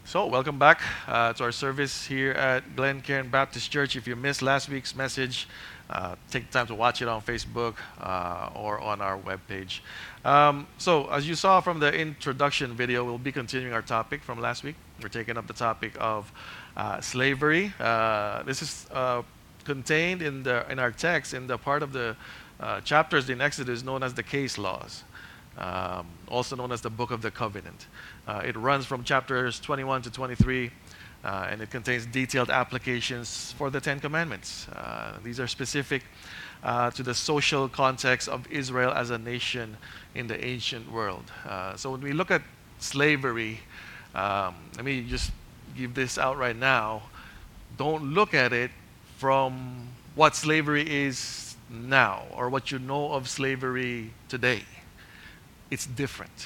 So, welcome back to our service here at Glen Cairn Baptist Church. If you missed last week's message, take time to watch it on Facebook or on our webpage. So, as you saw from the introduction video, we'll be continuing our topic from last week. We're taking up the topic of slavery. This is contained in our text in the part of the chapters in Exodus known as the case laws, also known as the Book of the Covenant. It runs from chapters 21 to 23, and it contains detailed applications for the Ten Commandments. These are specific to the social context of Israel as a nation in the ancient world. So when we look at slavery, let me just give this out right now. Don't look at it from what slavery is now or what you know of slavery today. It's different.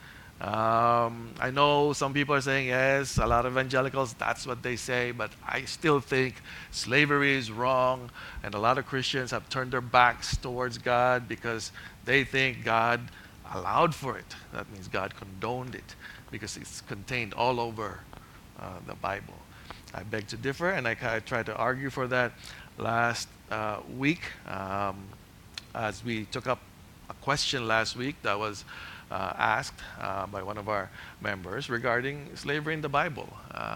I know some people are saying, yes, a lot of evangelicals, that's what they say, but I still think slavery is wrong, and a lot of Christians have turned their backs towards God because they think God allowed for it. That means God condoned it because it's contained all over the Bible. I beg to differ, and I tried to argue for that last week as we took up a question last week that was asked by one of our members regarding slavery in the Bible.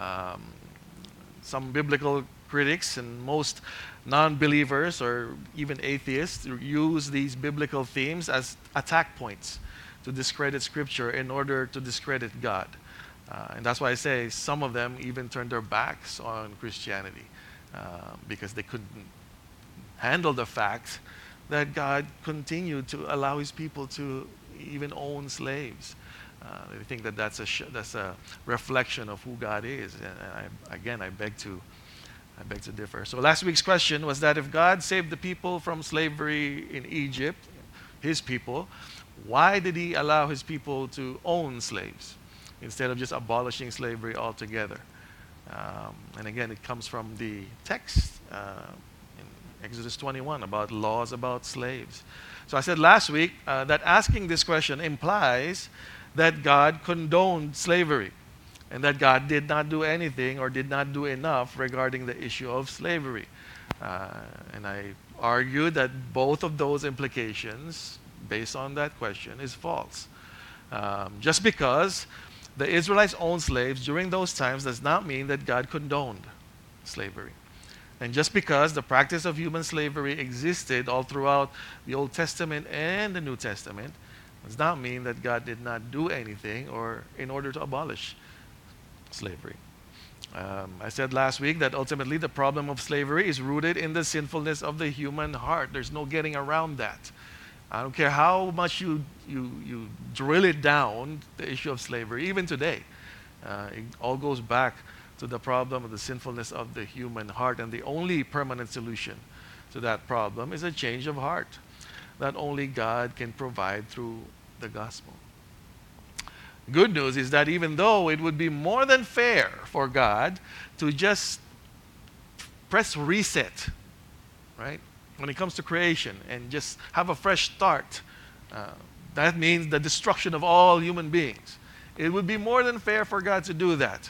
Some biblical critics and most non-believers or even atheists use these biblical themes as attack points to discredit Scripture in order to discredit God. And that's why I say some of them even turned their backs on Christianity because they couldn't handle the fact that God continued to allow His people to even own slaves. They think that that's a reflection of who God is. And I beg to differ. So last week's question was that if God saved the people from slavery in Egypt, His people, why did He allow His people to own slaves instead of just abolishing slavery altogether? And again, it comes from the text in Exodus 21 about laws about slaves. So I said last week that asking this question implies that God condoned slavery and that God did not do anything or did not do enough regarding the issue of slavery. And I argued that both of those implications, based on that question, is false. Just because the Israelites owned slaves during those times does not mean that God condoned slavery. And just because the practice of human slavery existed all throughout the Old Testament and the New Testament does not mean that God did not do anything or in order to abolish slavery. I said last week that ultimately the problem of slavery is rooted in the sinfulness of the human heart. There's no getting around that. I don't care how much you drill it down, the issue of slavery, even today. It all goes back to the problem of the sinfulness of the human heart. And the only permanent solution to that problem is a change of heart that only God can provide through the gospel. Good news is that even though it would be more than fair for God to just press reset, right, when it comes to creation and just have a fresh start, that means the destruction of all human beings. It would be more than fair for God to do that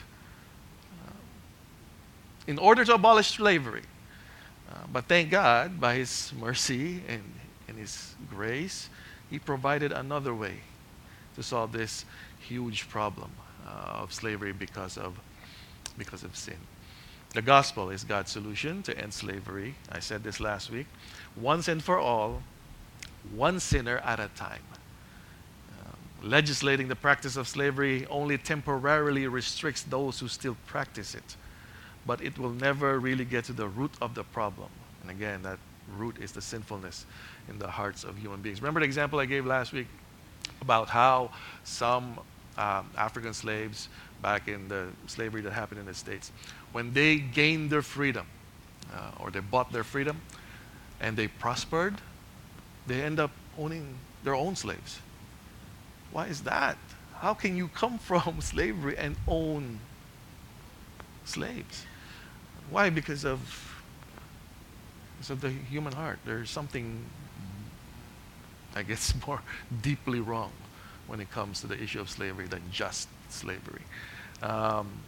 in order to abolish slavery. But thank God, by His mercy and His grace, He provided another way to solve this huge problem of slavery because of sin. The gospel is God's solution to end slavery. I said this last week. Once and for all, one sinner at a time. Legislating the practice of slavery only temporarily restricts those who still practice it, but it will never really get to the root of the problem. And again, that root is the sinfulness in the hearts of human beings. Remember the example I gave last week about how some African slaves back in the slavery that happened in the States, when they gained their freedom or they bought their freedom and they prospered, they end up owning their own slaves. Why is that? How can you come from slavery and own slaves? Why? Because of the human heart. There's something, I guess, more deeply wrong when it comes to the issue of slavery than just slavery.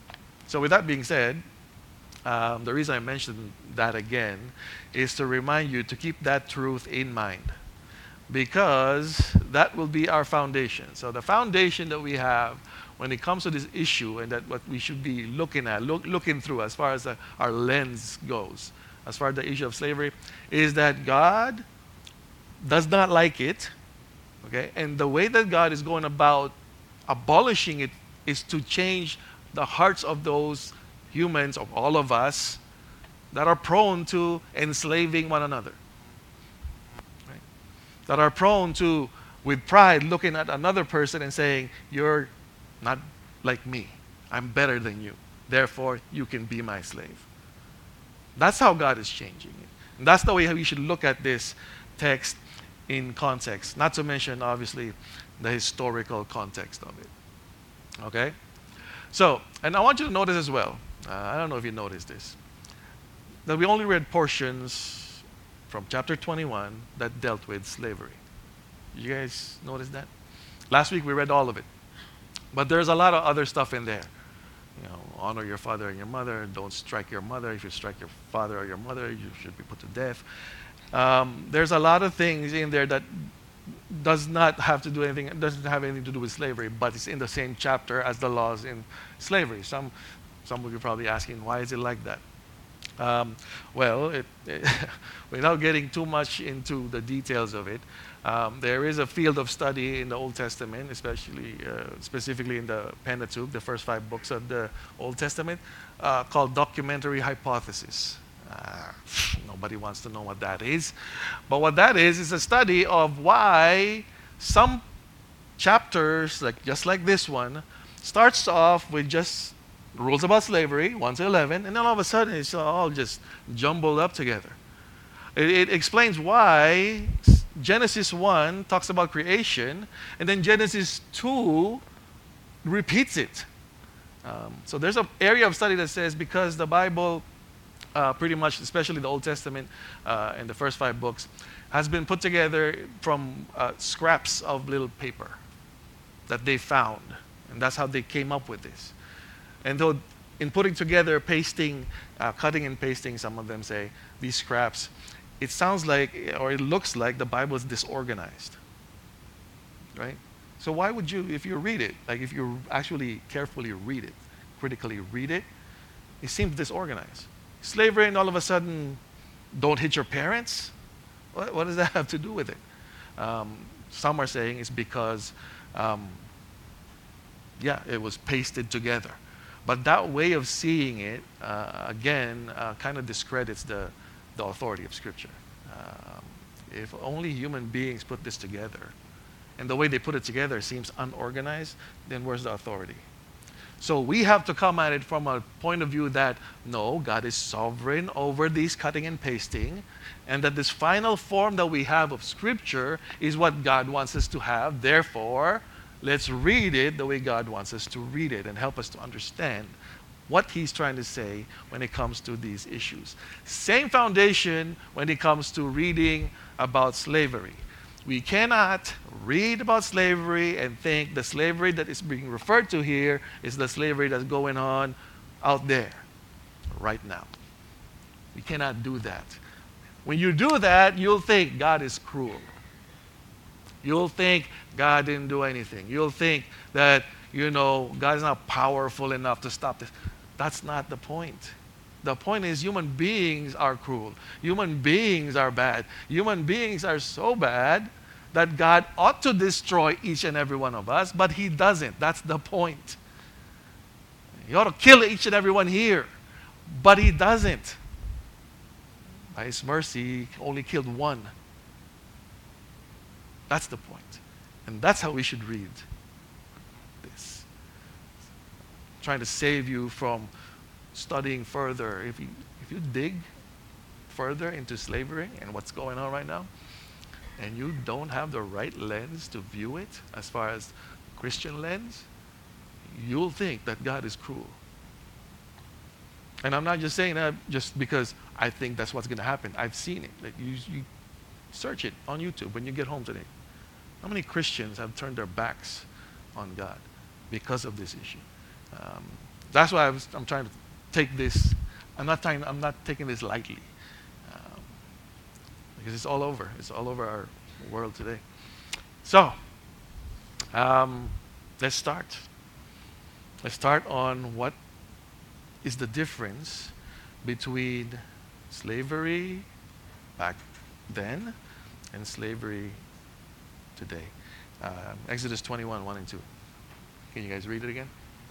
So with that being said, the reason I mentioned that again is to remind you to keep that truth in mind, because that will be our foundation. So the foundation that we have when it comes to this issue, and that what we should be looking at, looking through as far as our lens goes, as far as the issue of slavery, is that God does not like it, okay? And the way that God is going about abolishing it is to change the hearts of those humans, of all of us, that are prone to enslaving one another, right? That are prone to, with pride, looking at another person and saying, "You're not like me. I'm better than you. Therefore, you can be my slave." That's how God is changing it. And that's the way we should look at this text in context, not to mention, obviously, the historical context of it. Okay? So, and I want you to notice as well, I don't know if you noticed this, that we only read portions from chapter 21 that dealt with slavery. You guys notice that? Last week we read all of it. But there's a lot of other stuff in there. You know, honor your father and your mother. Don't strike your mother. If you strike your father or your mother, you should be put to death. There's a lot of things in there that does not have to do anything, doesn't have anything to do with slavery, but it's in the same chapter as the laws in slavery. Some of you are probably asking, why is it like that? Well, without getting too much into the details of it, there is a field of study in the Old Testament, especially specifically in the Pentateuch, the first 5 books of the Old Testament, called documentary hypothesis. Nobody wants to know what that is. But what that is a study of why some chapters, just like this one, starts off with just rules about slavery, 1 to 11, and then all of a sudden it's all just jumbled up together. It explains why Genesis 1 talks about creation, and then Genesis 2 repeats it. So there's an area of study that says because the Bible, pretty much, especially the Old Testament and the first 5 books, has been put together from scraps of little paper that they found. And that's how they came up with this. And though in putting together, pasting, cutting and pasting, some of them say, these scraps, it sounds like, or it looks like the Bible is disorganized, right? So why would you, if you read it, if you actually carefully read it, critically read it, it seems disorganized. Slavery and all of a sudden, don't hit your parents? What does that have to do with it? Some are saying it's because, it was pasted together. But that way of seeing it, again, kind of discredits the authority of Scripture. If only human beings put this together, and the way they put it together seems unorganized, then where's the authority? So we have to come at it from a point of view that, no, God is sovereign over these cutting and pasting, and that this final form that we have of Scripture is what God wants us to have. Therefore, let's read it the way God wants us to read it and help us to understand what He's trying to say when it comes to these issues. Same foundation when it comes to reading about slavery. We cannot read about slavery and think the slavery that is being referred to here is the slavery that's going on out there right now. We cannot do that. When you do that, you'll think God is cruel. You'll think God didn't do anything. You'll think that, God is not powerful enough to stop this. That's not the point. The point is human beings are cruel. Human beings are bad. Human beings are so bad that God ought to destroy each and every one of us, but He doesn't. That's the point. He ought to kill each and every one here, but He doesn't. By His mercy, He only killed one. That's the point. And that's how we should read this. Trying to save you from studying further. If you dig further into slavery and what's going on right now, and you don't have the right lens to view it as far as Christian lens, you'll think that God is cruel. And I'm not just saying that just because I think that's what's going to happen. I've seen it. You search it on YouTube when you get home today. How many Christians have turned their backs on God because of this issue? That's why I'm trying to take this. I'm not taking this lightly, um, because it's all over. It's all over our world today. So, um, let's start. Let's start on what is the difference between slavery back then and slavery today. Exodus 21, 1 and 2. Can you guys read it again?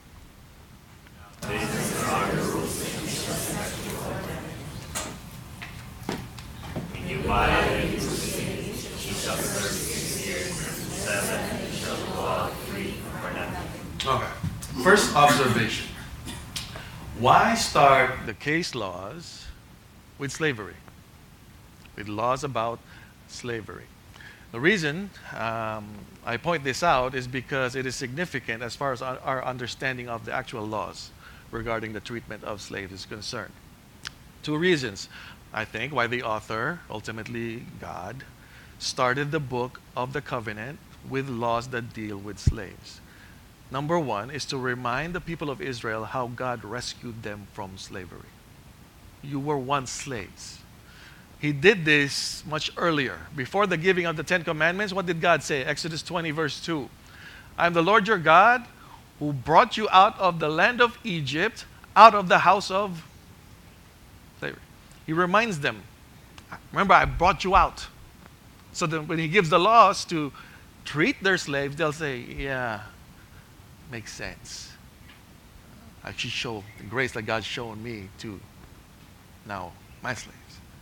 Okay. First observation. Why start the case laws with slavery? With laws about slavery. The reason I point this out is because it is significant as far as our understanding of the actual laws regarding the treatment of slaves is concerned. Two reasons, I think, why the author, ultimately God, started the book of the covenant with laws that deal with slaves. Number one is to remind the people of Israel how God rescued them from slavery. You were once slaves. He did this much earlier. Before the giving of the Ten Commandments, what did God say? Exodus 20, verse 2. I am the Lord your God who brought you out of the land of Egypt, out of the house of slavery. He reminds them, remember, I brought you out. So that when he gives the laws to treat their slaves, they'll say, yeah, makes sense. I should show the grace that God's shown me to now my slaves.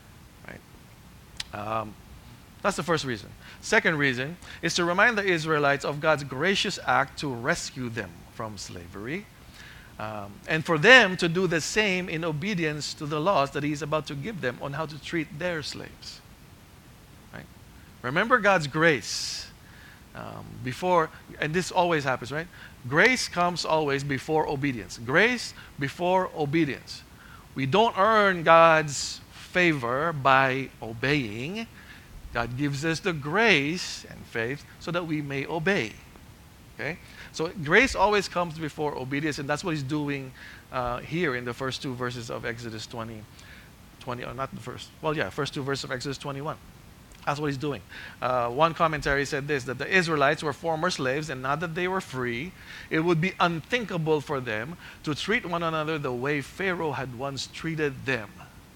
That's the first reason. Second reason is to remind the Israelites of God's gracious act to rescue them from slavery, and for them to do the same in obedience to the laws that He's about to give them on how to treat their slaves. Right? Remember God's grace before, and this always happens, right? Grace comes always before obedience. Grace before obedience. We don't earn God's favor by obeying. God gives us the grace and faith so that we may obey. Okay? So grace always comes before obedience, and that's what he's doing here in the first two verses of Exodus 20, or not the first, well, yeah, first two verses of Exodus 21. That's what he's doing. One commentary said this, that the Israelites were former slaves, and now that they were free, it would be unthinkable for them to treat one another the way Pharaoh had once treated them.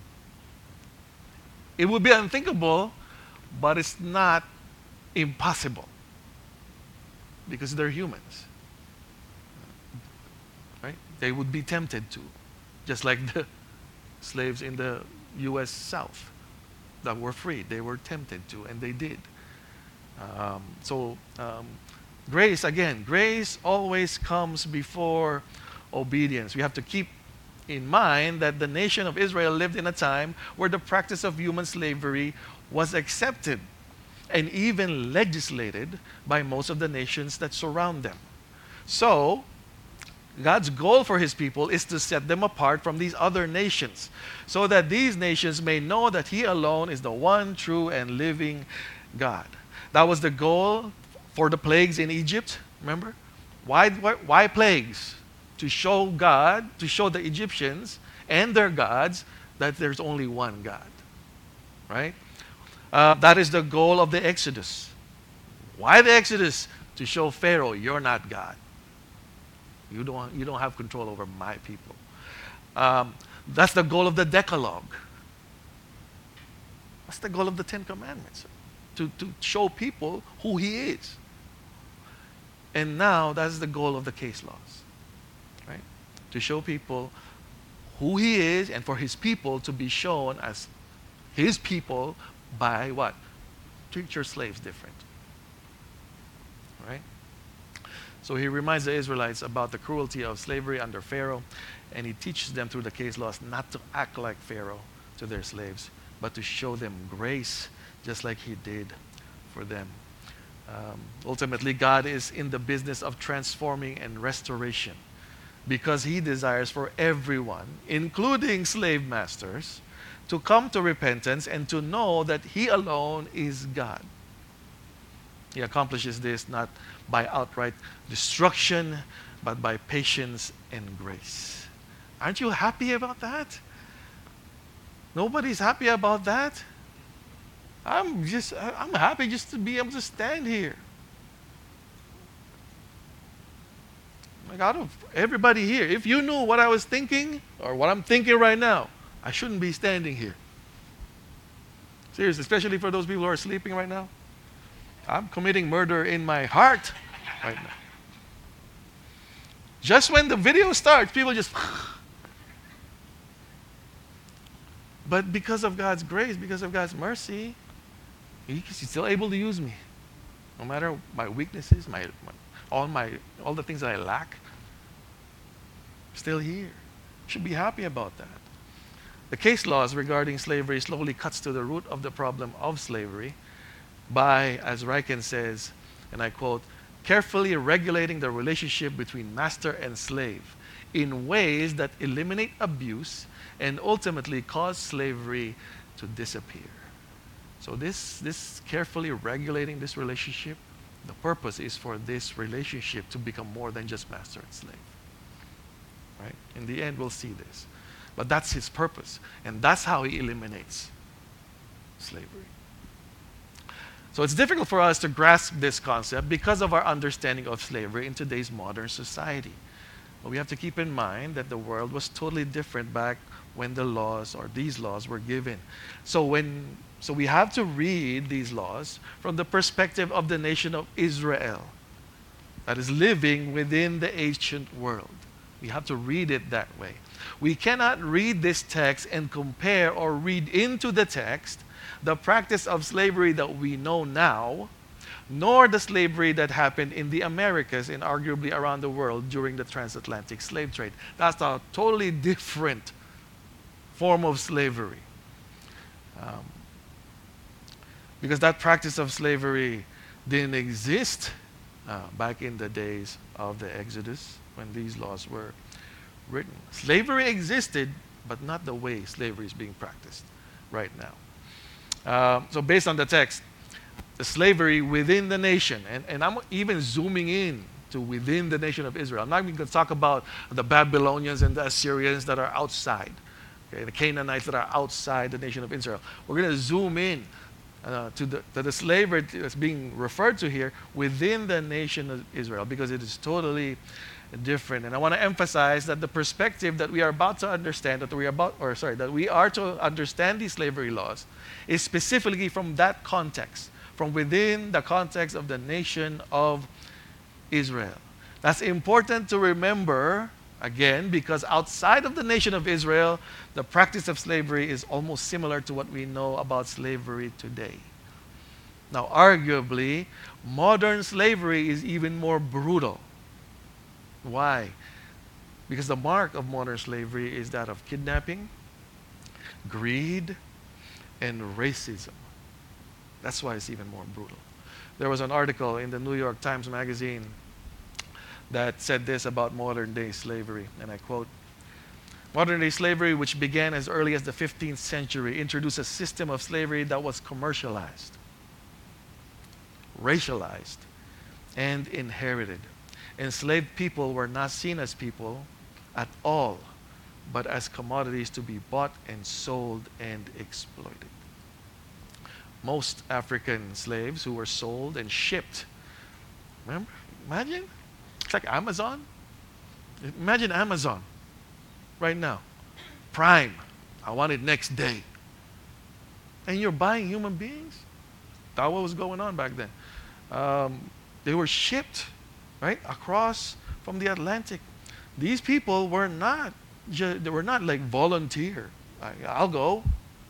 It would be unthinkable, but it's not impossible because they're humans. Right? They would be tempted to, just like the slaves in the U.S. South that were free. They were tempted to, and they did. Grace, again, grace always comes before obedience. We have to keep in mind that the nation of Israel lived in a time where the practice of human slavery was accepted and even legislated by most of the nations that surround them. So, God's goal for His people is to set them apart from these other nations so that these nations may know that He alone is the one true and living God. That was the goal for the plagues in Egypt, remember? Why plagues? To show God, to show the Egyptians and their gods that there's only one God, right? That is the goal of the Exodus. Why the Exodus? To show Pharaoh, you're not God. You don't have control over my people. That's the goal of the Decalogue. That's the goal of the Ten Commandments. To show people who He is. And now that's the goal of the case laws. Right? To show people who He is and for His people to be shown as His people by what? Treat your slaves different. Right? So He reminds the Israelites about the cruelty of slavery under Pharaoh, and He teaches them through the case laws not to act like Pharaoh to their slaves, but to show them grace just like He did for them. Ultimately, God is in the business of transforming and restoration because He desires for everyone, including slave masters, to come to repentance and to know that He alone is God. He accomplishes this not by outright destruction, but by patience and grace. Aren't you happy about that? Nobody's happy about that. I'm happy just to be able to stand here. Like out of everybody here, if you knew what I was thinking or what I'm thinking right now, I shouldn't be standing here. Seriously, especially for those people who are sleeping right now. I'm committing murder in my heart right now. Just when the video starts, people just. But because of God's grace, because of God's mercy, He's still able to use me. No matter my weaknesses, all the things that I lack, still here. Should be happy about that. The case laws regarding slavery slowly cuts to the root of the problem of slavery by, as Ryken says, and I quote, carefully regulating the relationship between master and slave in ways that eliminate abuse and ultimately cause slavery to disappear. So this carefully regulating this relationship, the purpose is for this relationship to become more than just master and slave. Right? In the end, we'll see this. But that's his purpose. And that's how he eliminates slavery. So it's difficult for us to grasp this concept because of our understanding of slavery in today's modern society. But we have to keep in mind that the world was totally different back when the laws or these laws were given. So we have to read these laws from the perspective of the nation of Israel that is living within the ancient world. We have to read it that way. We cannot read this text and compare or read into the text the practice of slavery that we know now, nor the slavery that happened in the Americas and arguably around the world during the transatlantic slave trade. That's a totally different form of slavery. Because that practice of slavery didn't exist back in the days of the Exodus when these laws were written. Slavery existed, but not the way slavery is being practiced right now. So based on the text, the slavery within the nation, and I'm even zooming in to within the nation of Israel. I'm not even going to talk about the Babylonians and the Assyrians that are outside, okay, the Canaanites that are outside the nation of Israel. We're going to zoom in to the slavery that's being referred to here within the nation of Israel because it is totally different. And I want to emphasize that the perspective that we are about to understand, that we are to understand these slavery laws, is specifically from that context, from within the context of the nation of Israel. That's important to remember, again, because outside of the nation of Israel, the practice of slavery is almost similar to what we know about slavery today. Now, arguably, modern slavery is even more brutal. Why? Because the mark of modern slavery is that of kidnapping, greed, and racism. That's why it's even more brutal. There was an article in the New York Times Magazine that said this about modern-day slavery, and I quote, "Modern-day slavery, which began as early as the 15th century, introduced a system of slavery that was commercialized, racialized, and inherited. Enslaved people were not seen as people at all, but as commodities to be bought and sold and exploited." Most African slaves who were sold and shipped, remember? Imagine, it's like Amazon. Imagine Amazon right now. Prime, I want it next day. And you're buying human beings? That's what was going on back then. They were shipped, right, across from the Atlantic. These people were not, they were not like volunteer. I'll go.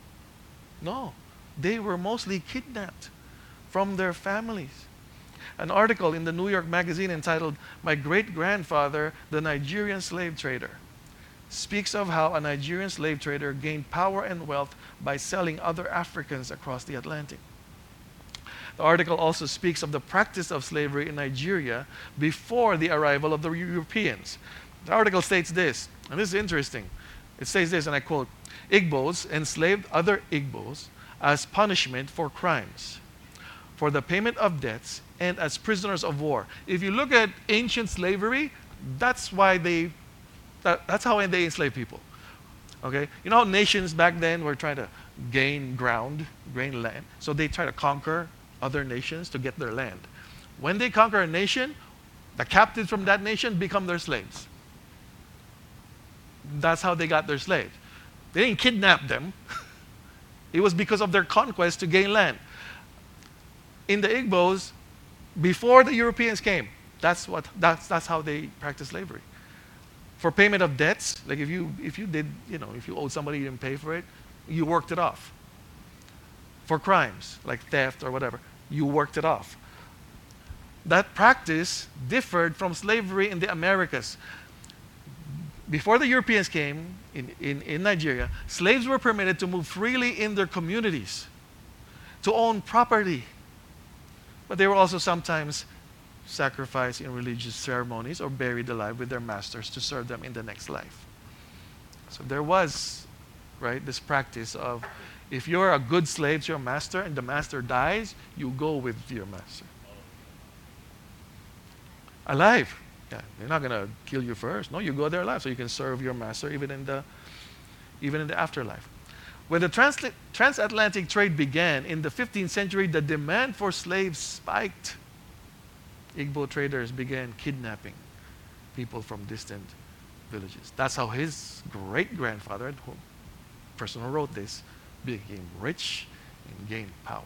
No, they were mostly kidnapped from their families. An article in the New York Magazine entitled "My Great-Grandfather, the Nigerian Slave Trader," speaks of how a Nigerian slave trader gained power and wealth by selling other Africans across the Atlantic. The article also speaks of the practice of slavery in Nigeria before the arrival of the Europeans. The article states this, and this is interesting. It says this, and I quote, "Igbos enslaved other Igbos as punishment for crimes, for the payment of debts, and as prisoners of war." If you look at ancient slavery, That's why that's how they enslave people. Okay? You know how nations back then were trying to gain ground, gain land? So they try to conquer other nations to get their land. When they conquer a nation, the captives from that nation become their slaves. That's how they got their slaves. They didn't kidnap them. It was because of their conquest to gain land. In the Igbos, before the Europeans came, that's how they practiced slavery. For payment of debts, like if you owed somebody, you didn't pay for it, you worked it off. For crimes like theft or whatever, you worked it off. That practice differed from slavery in the Americas. Before the Europeans came in Nigeria, slaves were permitted to move freely in their communities, to own property. But they were also sometimes sacrificed in religious ceremonies or buried alive with their masters to serve them in the next life. So there was, right, this practice of if you're a good slave to your master and the master dies, you go with your master. Alive. Yeah, they're not going to kill you first. No, you go there alive so you can serve your master even in the afterlife. When the transatlantic trade began in the 15th century, the demand for slaves spiked. Igbo traders began kidnapping people from distant villages. That's how his great-grandfather, the person who wrote this, became rich and gained power.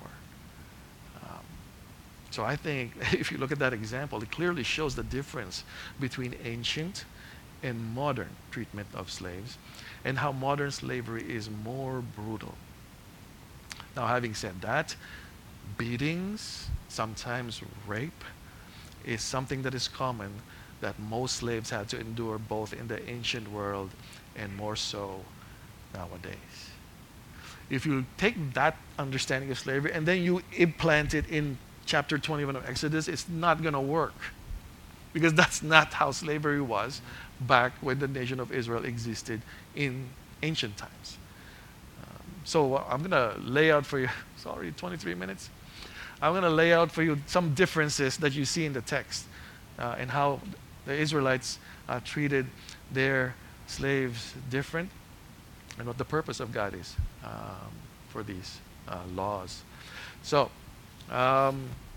So I think if you look at that example, it clearly shows the difference between ancient and modern treatment of slaves and how modern slavery is more brutal. Now, having said that, beatings, sometimes rape, is something that is common that most slaves had to endure both in the ancient world and more so nowadays. If you take that understanding of slavery and then you implant it in chapter 21 of Exodus, it's not going to work. Because that's not how slavery was back when the nation of Israel existed in ancient times. So I'm going to lay out for you, sorry, 23 minutes. I'm going to lay out for you some differences that you see in the text and how the Israelites treated their slaves different and what the purpose of God is for these laws. So, the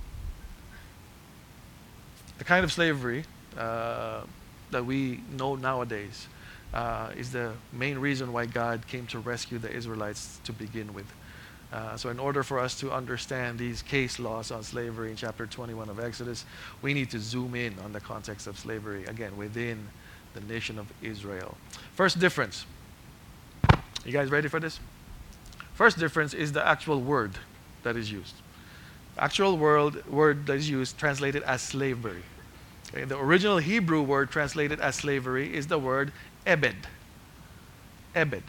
kind of slavery that we know nowadays is the main reason why God came to rescue the Israelites to begin with. So in order for us to understand these case laws on slavery in chapter 21 of Exodus, we need to zoom in on the context of slavery, again, within the nation of Israel. First difference. You guys ready for this? First difference is the actual word that is used. Actual word that is used, translated as slavery. Okay, the original Hebrew word translated as slavery is the word ebed. Ebed.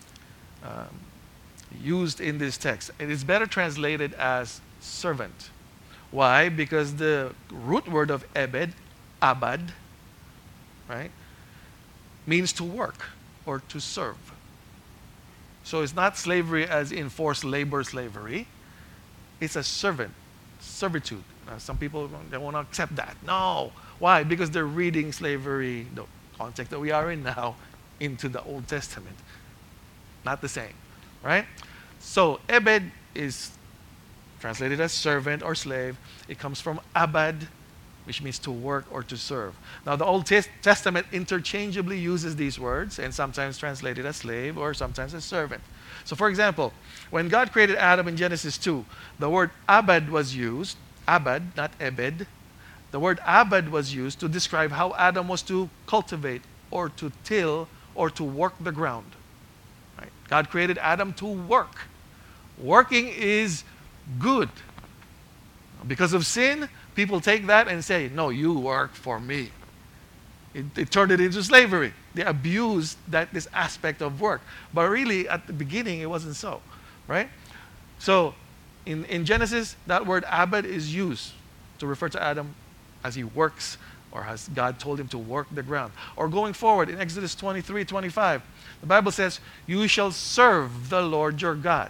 Used in this text. It is better translated as servant. Why? Because the root word of ebed, abad, right, means to work or to serve. So it's not slavery as in forced labor slavery. It's a servitude. Some people they won't accept that. No. Why? Because they're reading slavery, the context that we are in now, into the Old Testament. Not the same. Right? So ebed is translated as servant or slave. It comes from abad, which means to work or to serve. Now the Old Testament interchangeably uses these words and sometimes translated as slave or sometimes as servant. So for example, when God created Adam in Genesis 2, the word abad was used, abad, not ebed. The word abad was used to describe how Adam was to cultivate or to till or to work the ground. Right? God created Adam to work. Working is good. Because of sin, people take that and say, no, you work for me. It turned it into slavery. They abused this aspect of work. But really, at the beginning, it wasn't so. Right? So, in Genesis, that word abad is used to refer to Adam as he works or as God told him to work the ground. Or going forward, in Exodus 23:25, the Bible says, you shall serve the Lord your God.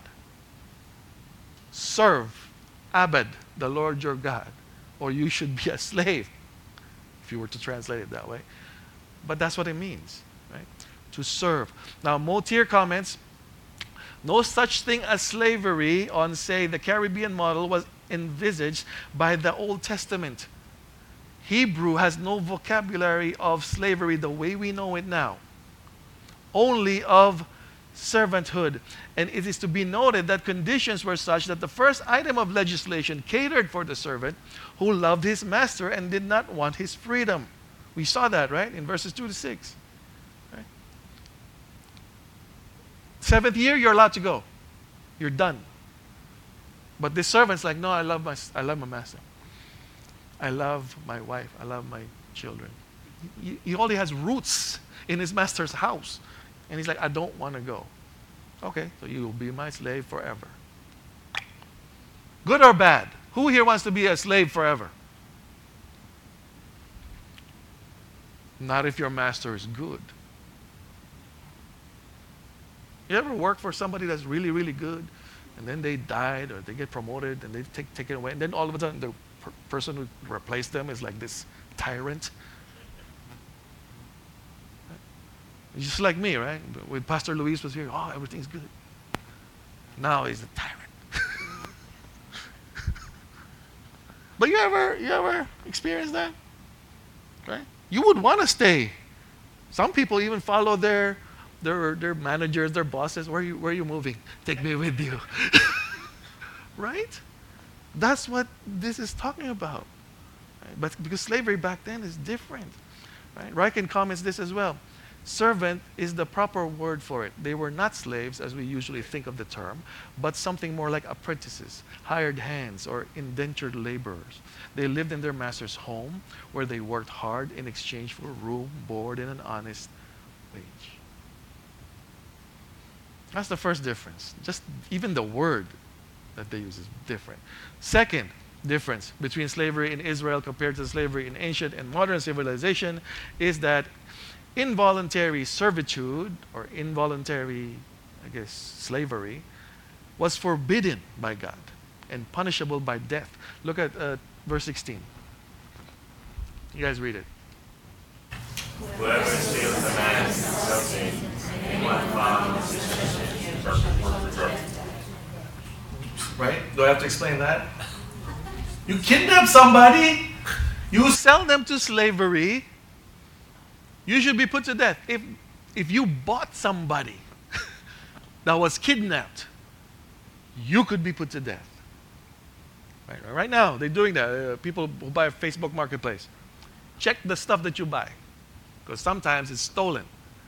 Serve, abad, the Lord your God. Or you should be a slave, if you were to translate it that way. but that's what it means, right? To serve. Now, Motier comments, no such thing as slavery on, say, the Caribbean model was envisaged by the Old Testament. Hebrew has no vocabulary of slavery the way we know it now, only of servanthood. And it is to be noted that conditions were such that the first item of legislation catered for the servant who loved his master and did not want his freedom. We saw that, right, in verses 2 to 6. Right? Seventh year, you're allowed to go. You're done. But this servant's like, no, I love my master. I love my wife. I love my children. He only has roots in his master's house. And he's like, I don't want to go. Okay, so you will be my slave forever. Good or bad? Who here wants to be a slave forever? Not if your master is good. You ever work for somebody that's really, really good, and then they died or they get promoted and they take it away, and then all of a sudden the person who replaced them is like this tyrant? Just like me, right? When Pastor Luis was here, oh, everything's good. Now he's a tyrant. But you ever experienced that? Right? You would want to stay. Some people even follow their managers, their bosses. Where are you moving? Take me with you. Right? That's what this is talking about. Right? But because slavery back then is different. Right? Ryken comments this as well. Servant is the proper word for it. They were not slaves as we usually think of the term, but something more like apprentices, hired hands, or indentured laborers. They lived in their master's home where they worked hard in exchange for room, board, and an honest wage. That's the first difference. Just even the word that they use is different. Second difference between slavery in Israel compared to slavery in ancient and modern civilization is that involuntary servitude, or involuntary, slavery, was forbidden by God and punishable by death. Look at verse 16. You guys read it. Whoever steals a man's something, anyone found in possession of death. Right? Do I have to explain that? You kidnap somebody, you sell them to slavery, you should be put to death. If you bought somebody that was kidnapped, you could be put to death. Right now, they're doing that. People who buy a Facebook Marketplace. Check the stuff that you buy, because sometimes it's stolen.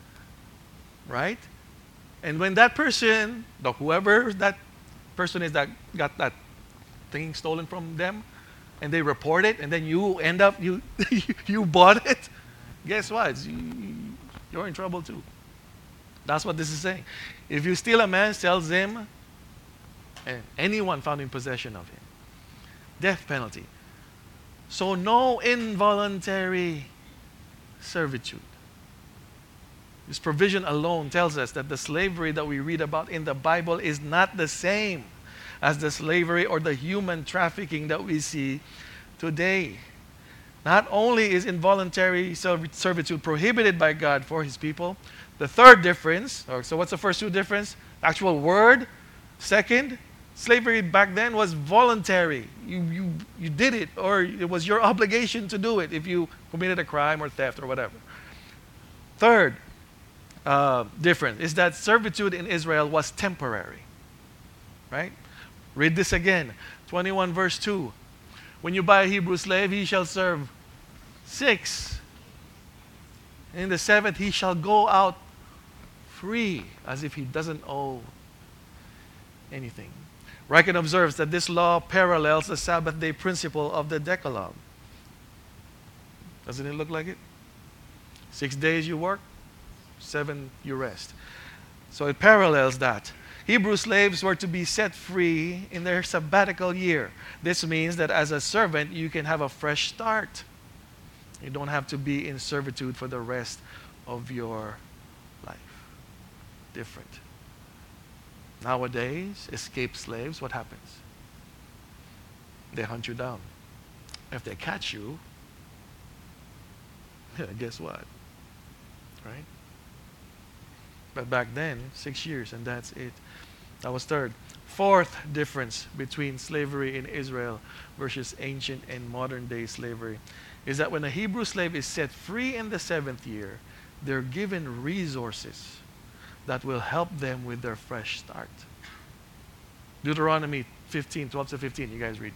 Right? And when that person, whoever that person is that got that thing stolen from them, and they report it, and then you end up, you bought it, guess what? You're in trouble too. That's what this is saying. If you steal a man, sells him, and anyone found in possession of him, death penalty. So no involuntary servitude. This provision alone tells us that the slavery that we read about in the Bible is not the same as the slavery or the human trafficking that we see today. Not only is involuntary servitude prohibited by God for his people, the third difference, so what's the first two difference? Actual word. Second, slavery back then was voluntary. You did it, or it was your obligation to do it if you committed a crime or theft or whatever. Third difference is that servitude in Israel was temporary. Right? Read this again. 21 verse 2. When you buy a Hebrew slave, he shall serve 6. And in the 7th, he shall go out free, as if he doesn't owe anything. Ryken observes that this law parallels the Sabbath day principle of the Decalogue. Doesn't it look like it? 6 days you work, 7 you rest. So it parallels that. Hebrew slaves were to be set free in their sabbatical year. This means that as a servant, you can have a fresh start. You don't have to be in servitude for the rest of your life. Different. Nowadays, escaped slaves, what happens? They hunt you down. If they catch you, guess what? right? But back then, 6 years, and that's it. That was third. Fourth difference between slavery in Israel versus ancient and modern day slavery is that when a Hebrew slave is set free in the seventh year, they're given resources that will help them with their fresh start. Deuteronomy 15, 12 to 15, you guys read.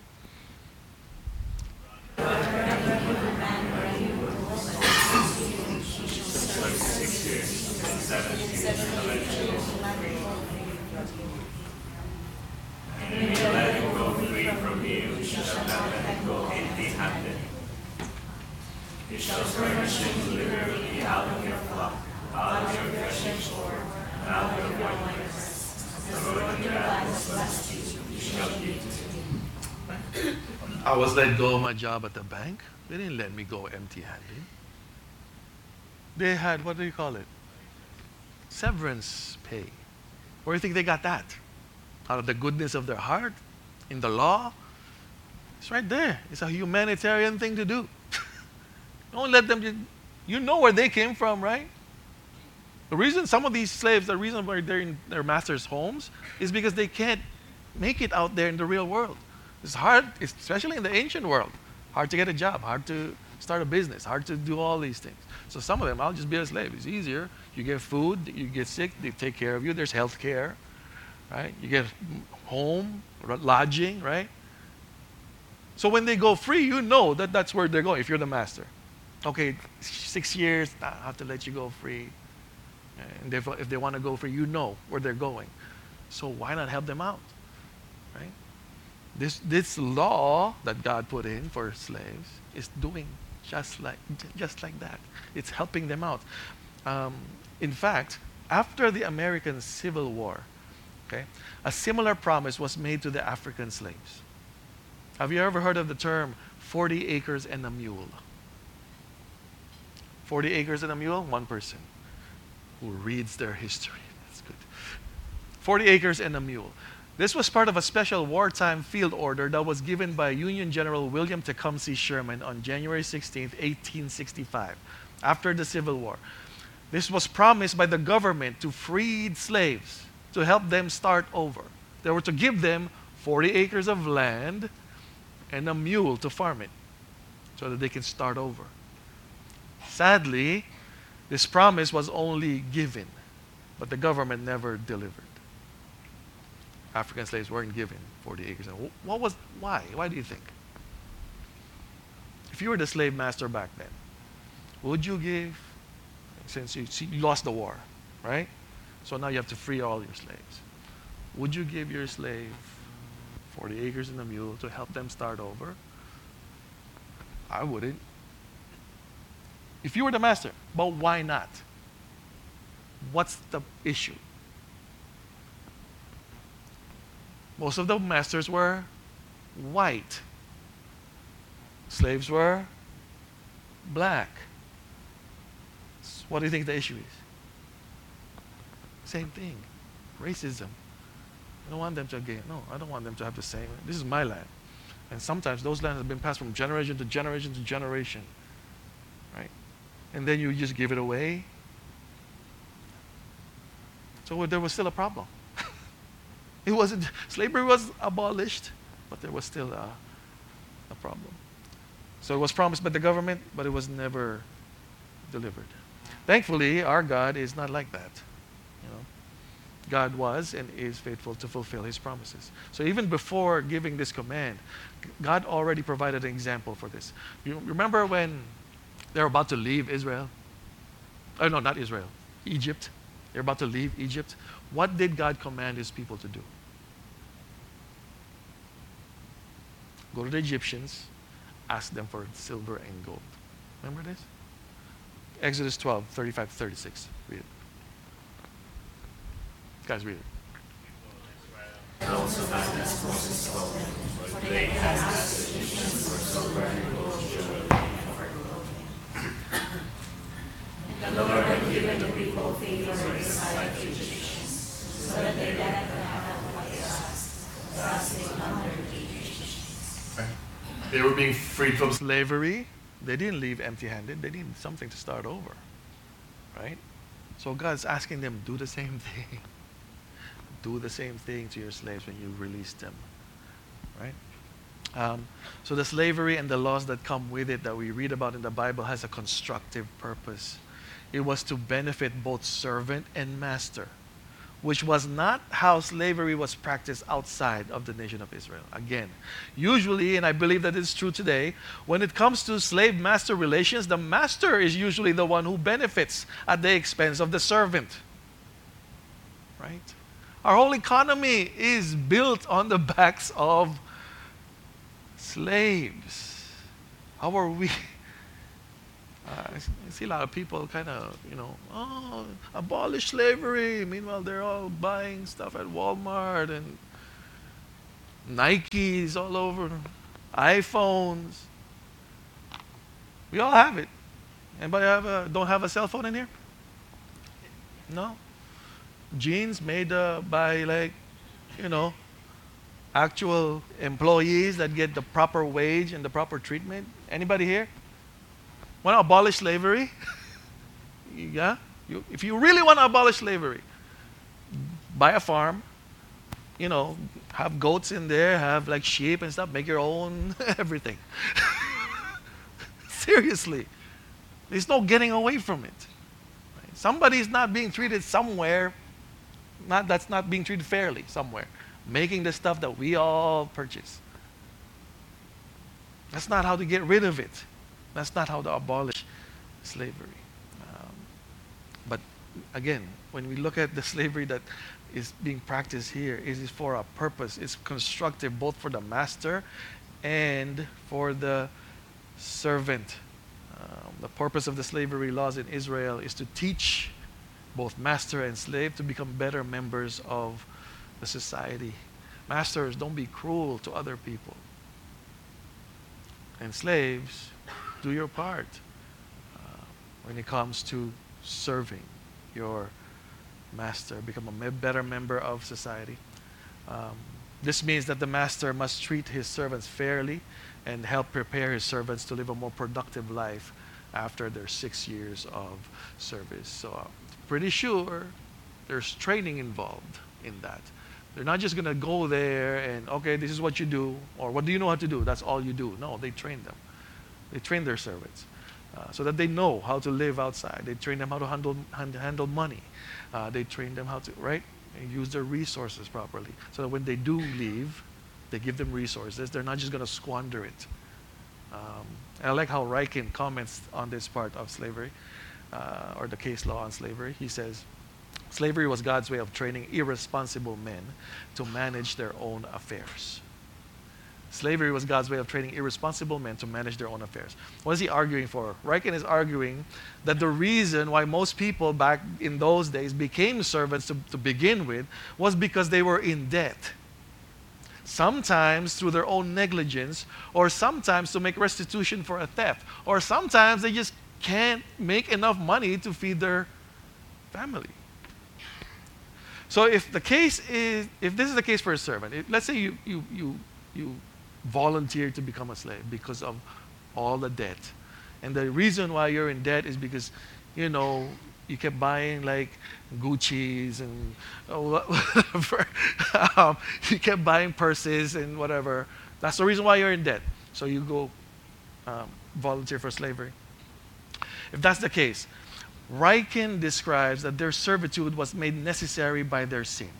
And you let him go free from you, you shall not let him go empty-handed. You shall furnish him liberally out of your flock, out of your threshing floor, and out of your winepress. The Lord your God has blessed you, you shall give to him. I was let go of my job at the bank. They didn't let me go empty-handed. They had, what do you call it? Severance pay. Where do you think they got that? Out of the goodness of their heart? In the law? It's right there. It's a humanitarian thing to do. Don't let them, you know where they came from, right? The reason some of these slaves, the reason why they're in their master's homes is because they can't make it out there in the real world. It's hard, especially in the ancient world. Hard to get a job, hard to start a business, hard to do all these things. So some of them, I'll just be a slave. It's easier. You get food, you get sick, they take care of you. There's health care, right? You get home, lodging, right? So when they go free, you know that that's where they're going if you're the master. Okay, 6 years, I have to let you go free. And if they want to go free, you know where they're going. So why not help them out, right? This law that God put in for slaves is doing just like that. It's helping them out. In fact, after the American Civil War, okay, a similar promise was made to the African slaves. Have you ever heard of the term 40 acres and a mule? 40 acres and a mule? One person who reads their history. That's good. 40 acres and a mule. This was part of a special wartime field order that was given by Union General William Tecumseh Sherman on January 16, 1865, after the Civil War. This was promised by the government to freed slaves to help them start over. They were to give them 40 acres of land and a mule to farm it so that they can start over. Sadly, this promise was only given, but the government never delivered. African slaves weren't given 40 acres. Why? Why do you think? If you were the slave master back then, would you give, since you lost the war, right? So now you have to free all your slaves. Would you give your slave 40 acres and a mule to help them start over? I wouldn't. If you were the master, but why not? What's the issue? Most of the masters were white. Slaves were black. What do you think the issue is? Same thing. Racism. I don't want them to gain. No, I don't want them to have the same. This is my land. And sometimes those lands have been passed from generation to generation to generation. Right? And then you just give it away. So there was still a problem. It wasn't, slavery was abolished, but there was still a problem. So it was promised by the government, but it was never delivered. Thankfully, our God is not like that. You know, God was and is faithful to fulfill His promises. So even before giving this command, God already provided an example for this. You remember when they're about to leave Israel? Oh no, not Israel. Egypt. They're about to leave Egypt. What did God command His people to do? Go to the Egyptians, ask them for silver and gold. Remember this? Exodus 12, 35 to 36. Read it. Guys, read it. Also as Moses spoke, for they had asked the Egyptians for silver and gold. And the Lord had given the people favor in the sight of the Egyptians, so that they let them have what they asked. Thus they plundered the Egyptians. They were being freed from slavery. They didn't leave empty-handed. They needed something to start over. right? So God's asking them, do the same thing. Do the same thing to your slaves when you release them, right? So the slavery and the laws that come with it that we read about in the Bible has a constructive purpose. It was to benefit both servant and master, which was not how slavery was practiced outside of the nation of Israel. Again, usually, and I believe that it's true today, when it comes to slave-master relations, the master is usually the one who benefits at the expense of the servant. Right? Our whole economy is built on the backs of slaves. How are we? I see a lot of people kind of, oh, abolish slavery. Meanwhile, they're all buying stuff at Walmart and Nikes all over, iPhones. We all have it. Anybody don't have a cell phone in here? No? Jeans made by actual employees that get the proper wage and the proper treatment. Anybody here? Want to abolish slavery? Yeah? If you really want to abolish slavery, buy a farm, have goats in there, have like sheep and stuff, make your own everything. Seriously. There's no getting away from it. Right? Somebody's not being treated somewhere, that's not being treated fairly somewhere, making the stuff that we all purchase. That's not how to get rid of it. That's not how to abolish slavery. But again, when we look at the slavery that is being practiced here, it is for a purpose. It's constructive both for the master and for the servant. The purpose of the slavery laws in Israel is to teach both master and slave to become better members of the society. Masters, don't be cruel to other people. And slaves, do your part when it comes to serving your master. Become a better member of society. This means that the master must treat his servants fairly and help prepare his servants to live a more productive life after their 6 years of service. So I'm pretty sure there's training involved in that. They're not just going to go there and, okay, this is what you do, or what do you know how to do? That's all you do. No, they train them. They train their servants so that they know how to live outside. They train them how to handle money. They train them how to, right? And use their resources properly. So that when they do leave, they give them resources. They're not just going to squander it. And I like how Ryken comments on this part of slavery, or the case law on slavery. He says, slavery was God's way of training irresponsible men to manage their own affairs. Slavery was God's way of training irresponsible men to manage their own affairs. What is he arguing for? Ryken is arguing that the reason why most people back in those days became servants to begin with was because they were in debt. Sometimes through their own negligence, or sometimes to make restitution for a theft, or sometimes they just can't make enough money to feed their family. So if this is the case for a servant, let's say you volunteer to become a slave because of all the debt. And the reason why you're in debt is because, you kept buying like Gucci's and whatever. You kept buying purses and whatever. That's the reason why you're in debt. So you go volunteer for slavery. If that's the case, Ryken describes that their servitude was made necessary by their sin.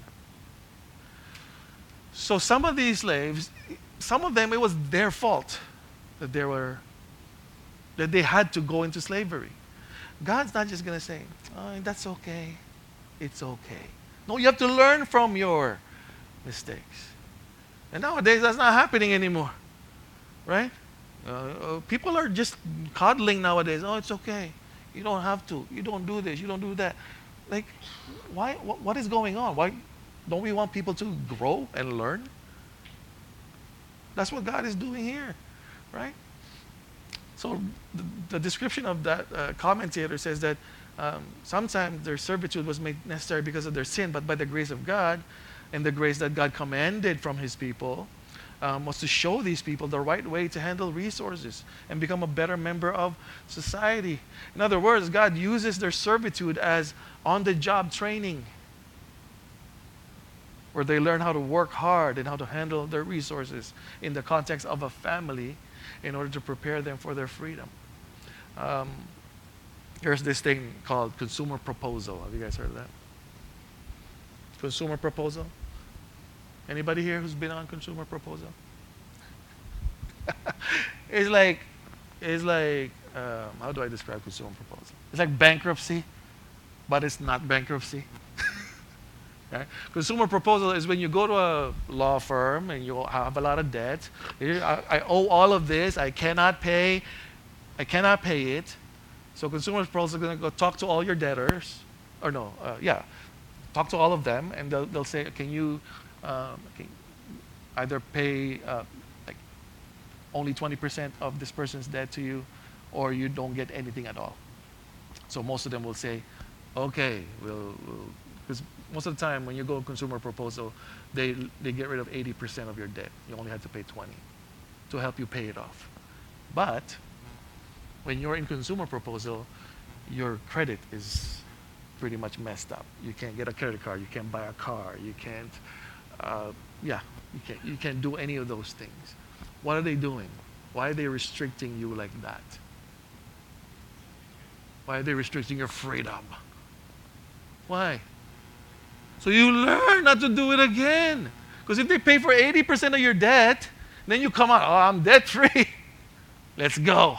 So some of these slaves, some of them, it was their fault that they had to go into slavery. God's not just going to say, oh, that's okay. It's okay. No, you have to learn from your mistakes. And nowadays, that's not happening anymore. Right? People are just coddling nowadays. Oh, it's okay. You don't have to. You don't do this. You don't do that. Like, why? What is going on? Why don't we want people to grow and learn? That's what God is doing here, right? So the description of that commentator says that sometimes their servitude was made necessary because of their sin, but by the grace of God and the grace that God commanded from his people, was to show these people the right way to handle resources and become a better member of society. In other words, God uses their servitude as on-the-job training, where they learn how to work hard and how to handle their resources in the context of a family in order to prepare them for their freedom. Um, Here's this thing called consumer proposal. Have you guys heard of that? Consumer proposal? Anybody here who's been on consumer proposal? it's like, how do I describe consumer proposal? It's like bankruptcy, but it's not bankruptcy. Okay? Consumer proposal is when you go to a law firm and you have a lot of debt. I owe all of this. I cannot pay it. So consumer proposal is going to go talk to all your debtors, or no, talk to all of them, and they'll say, can you either pay like only 20% of this person's debt to you, or you don't get anything at all. So most of them will say, okay, because most of the time when you go consumer proposal, they get rid of 80% of your debt. You only have to pay 20 to help you pay it off. But when you're in consumer proposal, your credit is pretty much messed up. You can't get a credit card. You can't buy a car. You can't, you can't do any of those things. What are they doing? Why are they restricting you like that? Why are they restricting your freedom? Why? So you learn not to do it again. Because if they pay for 80% of your debt, then you come out, oh, I'm debt free. Let's go.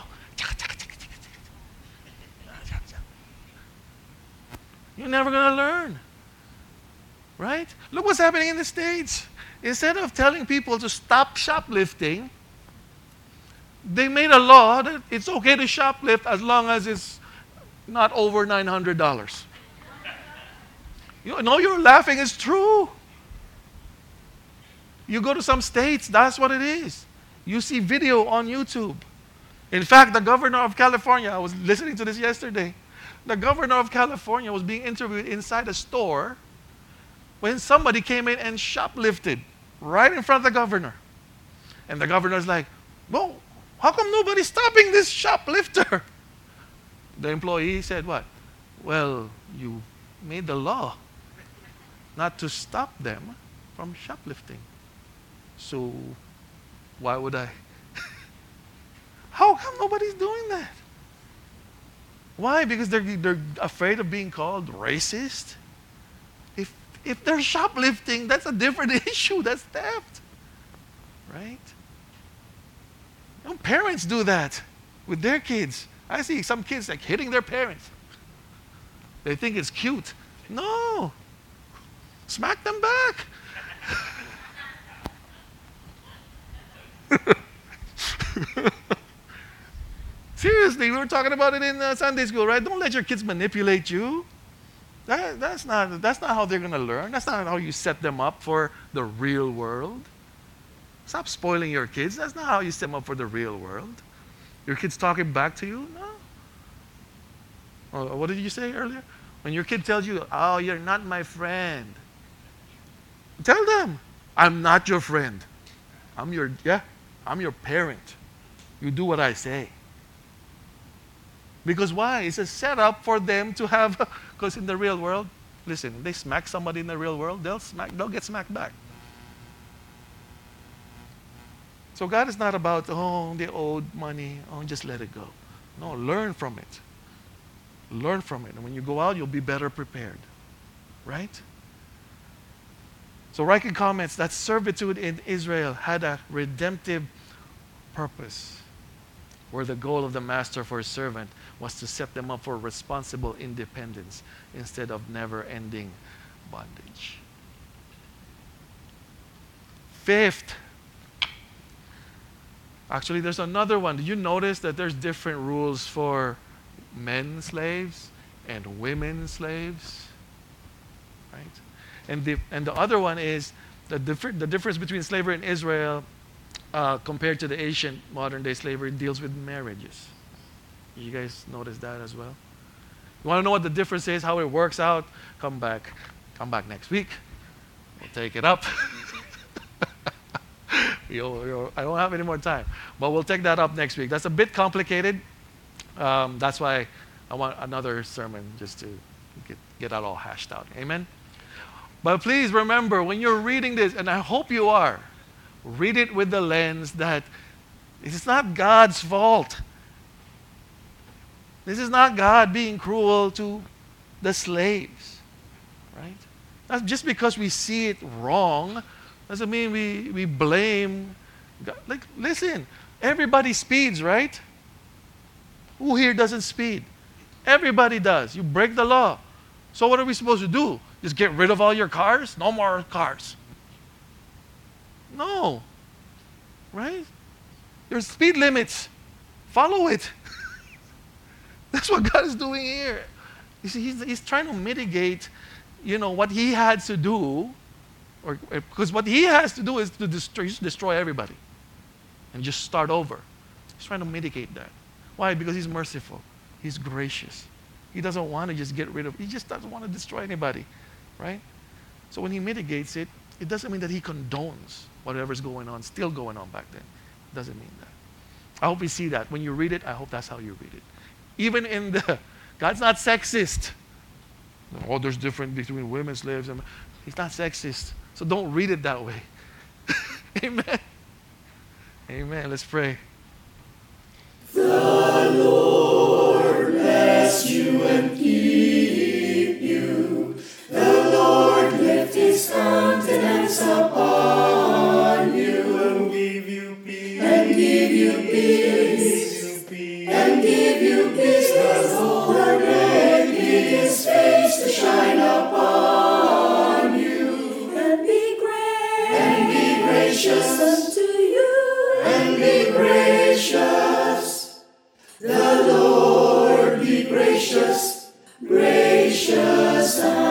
You're never going to learn. Right? Look what's happening in the States. Instead of telling people to stop shoplifting, they made a law that it's okay to shoplift as long as it's not over $900. You know, you're laughing, it's true. You go to some states, that's what it is. You see video on YouTube. In fact, the governor of California, I was listening to this yesterday. The governor of California was being interviewed inside a store when somebody came in and shoplifted right in front of the governor. And the governor's like, well, how come nobody's stopping this shoplifter? The employee said what? Well, you made the law not to stop them from shoplifting. So why would I? How come nobody's doing that? Why? Because they're afraid of being called racist? If they're shoplifting, that's a different issue. That's theft. Right? You know, parents do that with their kids. I see some kids like hitting their parents. They think it's cute. No. Smack them back. Seriously, we were talking about it in Sunday school, right? Don't let your kids manipulate you. That's not how they're going to learn. That's not how you set them up for the real world. Stop spoiling your kids. That's not how you set them up for the real world. Your kids talking back to you? No. Oh, what did you say earlier? When your kid tells you, oh, you're not my friend. Tell them, I'm not your friend. I'm your parent. You do what I say. Because why? It's a setup for them to have, because in the real world, listen, if they smack somebody in the real world, they'll get smacked back. So God is not about, oh, they owed money, oh, just let it go. No, learn from it. Learn from it. And when you go out, you'll be better prepared. Right? So Riken comments that servitude in Israel had a redemptive purpose, where the goal of the master for his servant was to set them up for responsible independence instead of never-ending bondage. Fifth, actually there's another one. Did you notice that there's different rules for men slaves and women slaves? Right? And the other one is the difference between slavery in Israel compared to the ancient modern-day slavery deals with marriages. You guys notice that as well? You want to know what the difference is, how it works out? Come back next week. We'll take it up. I don't have any more time. But we'll take that up next week. That's a bit complicated. That's why I want another sermon just to get that all hashed out. Amen? But please remember, when you're reading this, and I hope you are, read it with the lens that it's not God's fault. This is not God being cruel to the slaves, right? That's just because we see it wrong doesn't mean we blame God. Like, listen, everybody speeds, right? Who here doesn't speed? Everybody does. You break the law. So what are we supposed to do? Just get rid of all your cars? No more cars. No. Right? There's speed limits. Follow it. That's what God is doing here. You see, he's trying to mitigate, what he had to do, because what he has to do is to destroy everybody and just start over. He's trying to mitigate that. Why? Because he's merciful. He's gracious. He doesn't want to just get rid of, he just doesn't want to destroy anybody, right? So when he mitigates it, it doesn't mean that he condones whatever's going on, still going on back then. It doesn't mean that. I hope you see that. When you read it, I hope that's how you read it. Even in God's not sexist. Oh, there's difference between women, slaves, and he's not sexist. So don't read it that way. Amen. Amen. Let's pray. The Lord bless you and keep you. The Lord lift his countenance upon you and give you peace. And give you peace. And give you peace. The Lord make his face to shine upon you. And be gracious unto you. And be gracious. The Lord be gracious, gracious